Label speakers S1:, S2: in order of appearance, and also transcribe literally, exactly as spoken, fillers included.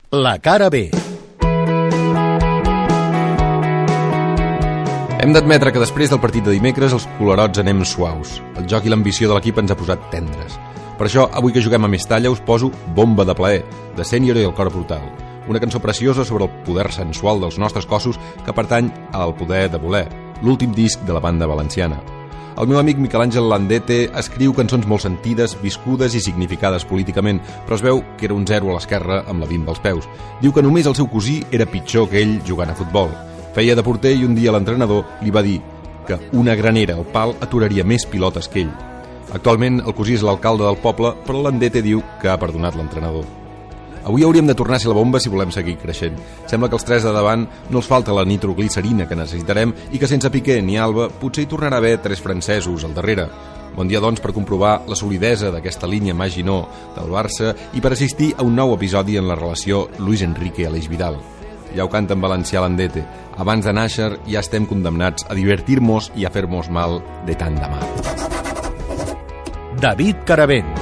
S1: La cara B.
S2: Hem d'admetre que després del partit de dimecres els colorots anem suaus. El joc i l'ambició de l'equip ens ha posat tendres. Per això, avui que juguem a Mestalla, us poso Bomba de plaer, de Sènior i el cor brutal. Una cançó preciosa sobre el poder sensual dels nostres cossos que pertany al Poder de voler, l'últim disc de la banda valenciana. El meu amic Miquel Àngel Landete escriu cançons molt sentides, viscudes i significades políticament, però es veu que era un zero a l'esquerra amb la bimba als peus. Diu que només el seu cosí era pitjor que ell jugant a futbol. Feia de porter i un dia l'entrenador li va dir que una granera al pal aturaria més pilotes que ell. Actualment el cosí és l'alcalde del poble, però Landete diu que ha perdonat l'entrenador. Avui hauríem de tornar a ser la bomba si volem seguir creixent. Sembla que els tres de davant no els falta la nitroglicerina que necessitarem i que sense Piqué ni Alba potser hi tornarà a haver tres francesos al darrere. Bon dia, doncs, per comprovar la solidesa d'aquesta línia Maginot del Barça i per assistir a un nou episodi en la relació Luis Enrique-Aleix Vidal. Ja ho canta en valencià Landete. Abans de nàixer ja estem condemnats a divertir-nos i a fer-nos mal de tant de mal.
S1: David Caravent.